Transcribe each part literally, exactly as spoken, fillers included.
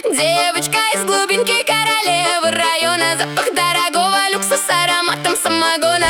Девочка из глубинки, королевы района, запах дорогого люкса с ароматом самогона.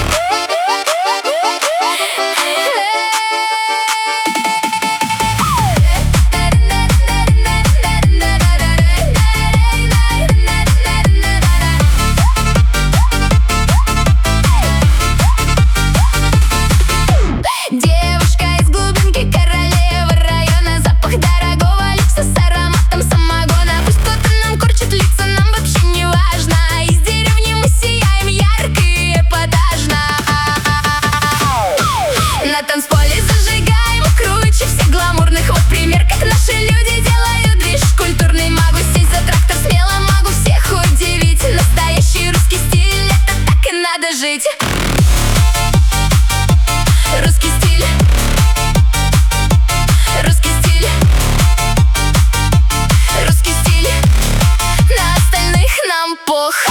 На танцполе зажигаем круче всех гламурных. Вот пример, как наши люди делают движ культурный. Могу сесть за трактор смело, могу всех удивить. Настоящий русский стиль, это так и надо жить. Русский стиль, русский стиль, русский стиль. На остальных нам пох.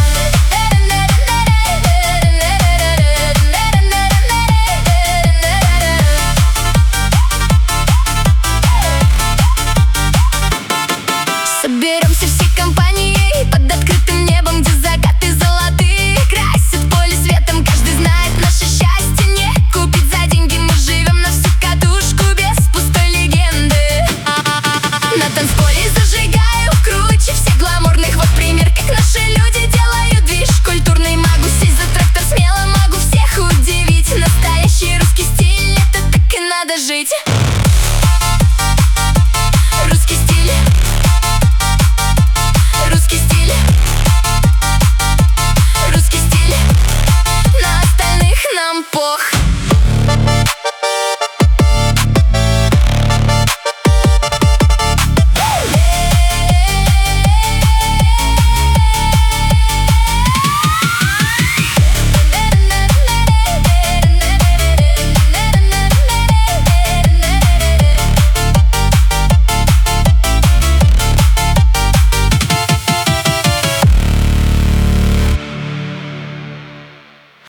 Соберемся всей компанией под открытым небом, где закаты золотые красят поле светом. Каждый знает, наше счастье не купить за деньги. Мы живем на всю катушку без пустой легенды. На танцполе зажигаем